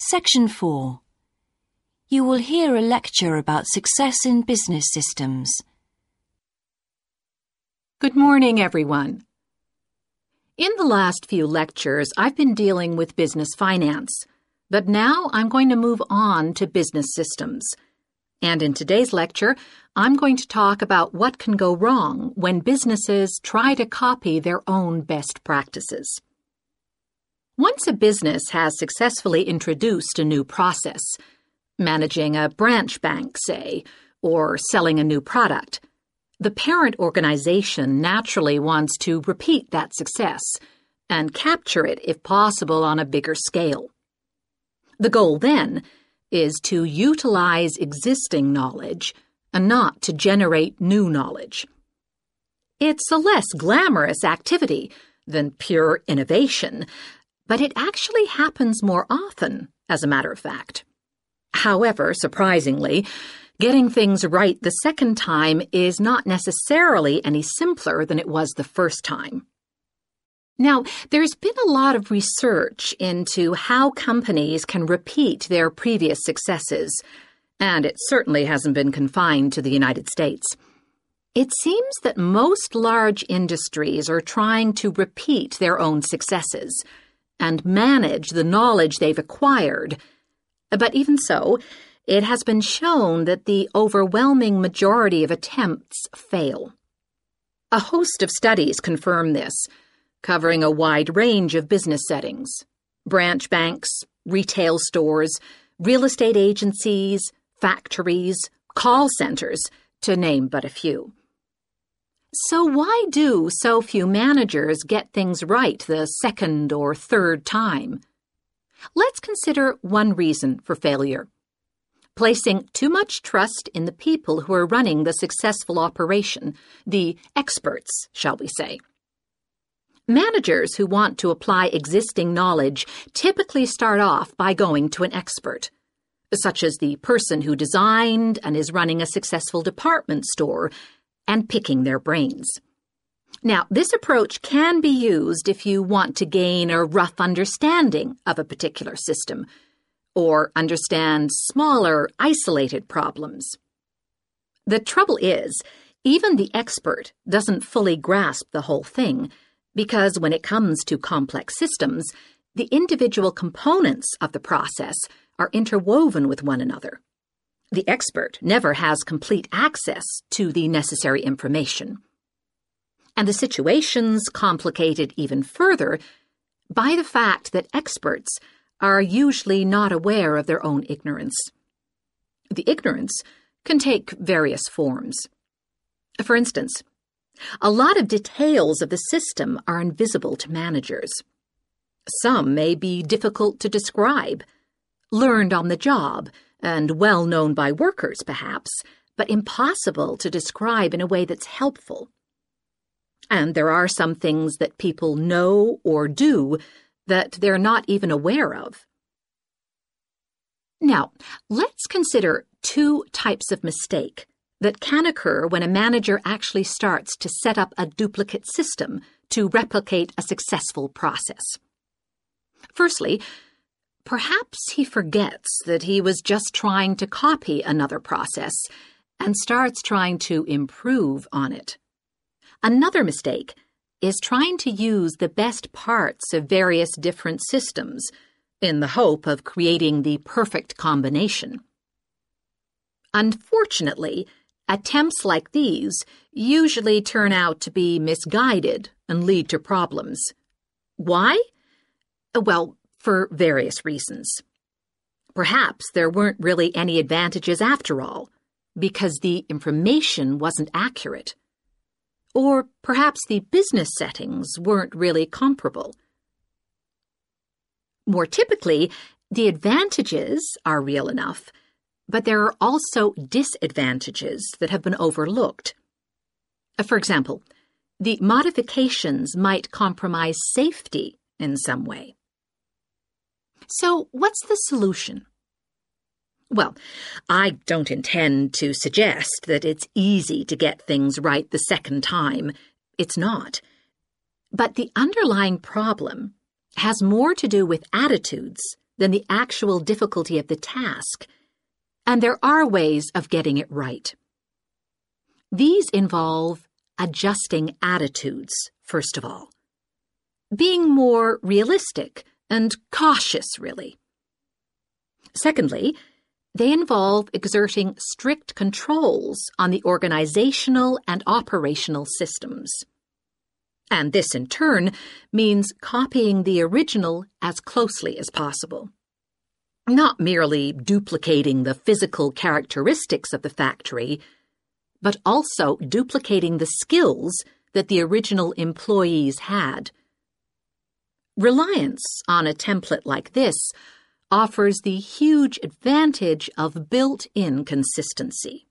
Section 4. You will hear a lecture about success in business systems. Good morning, everyone. In the last few lectures, I've been dealing with business finance, but now I'm going to move on to business systems. And in today's lecture, I'm going to talk about what can go wrong when businesses try to copy their own best practices. Once a business has successfully introduced a new process, managing a branch bank, say, or selling a new product, the parent organization naturally wants to repeat that success and capture it, if possible, on a bigger scale. The goal, then, is to utilize existing knowledge and not to generate new knowledge. It's a less glamorous activity than pure innovation, but it actually happens more often, as a matter of fact. However, surprisingly, getting things right the second time is not necessarily any simpler than it was the first time. Now, there's been a lot of research into how companies can repeat their previous successes, and it certainly hasn't been confined to the United States. It seems that most large industries are trying to repeat their own successes and manage the knowledge they've acquired. But even so, it has been shown that the overwhelming majority of attempts fail. A host of studies confirm this, covering a wide range of business settings: branch banks, retail stores, real estate agencies, factories, call centers, to name but a few. So why do so few managers get things right the second or third time? Let's consider one reason for failure: placing too much trust in the people who are running the successful operation, the experts, shall we say. Managers who want to apply existing knowledge typically start off by going to an expert, such as the person who designed and is running a successful department store, and picking their brains. Now, this approach can be used if you want to gain a rough understanding of a particular system, or understand smaller, isolated problems. The trouble is, even the expert doesn't fully grasp the whole thing, because when it comes to complex systems, the individual components of the process are interwoven with one another. The expert never has complete access to the necessary information. And the situation's complicated even further by the fact that experts are usually not aware of their own ignorance. The ignorance can take various forms. For instance, a lot of details of the system are invisible to managers. Some may be difficult to describe, learned on the job, and well known by workers, perhaps, but impossible to describe in a way that's helpful. And there are some things that people know or do that they're not even aware of. Now, let's consider two types of mistake that can occur when a manager actually starts to set up a duplicate system to replicate a successful process. Firstly, perhaps he forgets that he was just trying to copy another process and starts trying to improve on it. Another mistake is trying to use the best parts of various different systems in the hope of creating the perfect combination. Unfortunately, attempts like these usually turn out to be misguided and lead to problems. Why? Well, for various reasons. Perhaps there weren't really any advantages after all, because the information wasn't accurate. Or perhaps the business settings weren't really comparable. More typically, the advantages are real enough, but there are also disadvantages that have been overlooked. For example, the modifications might compromise safety in some way. So, what's the solution? Well, I don't intend to suggest that it's easy to get things right the second time. It's not. But the underlying problem has more to do with attitudes than the actual difficulty of the task, and there are ways of getting it right. These involve adjusting attitudes, first of all. Being more realistic and cautious, really. Secondly, they involve exerting strict controls on the organizational and operational systems. And this, in turn, means copying the original as closely as possible. Not merely duplicating the physical characteristics of the factory, but also duplicating the skills that the original employees had. Reliance on a template like this offers the huge advantage of built-in consistency.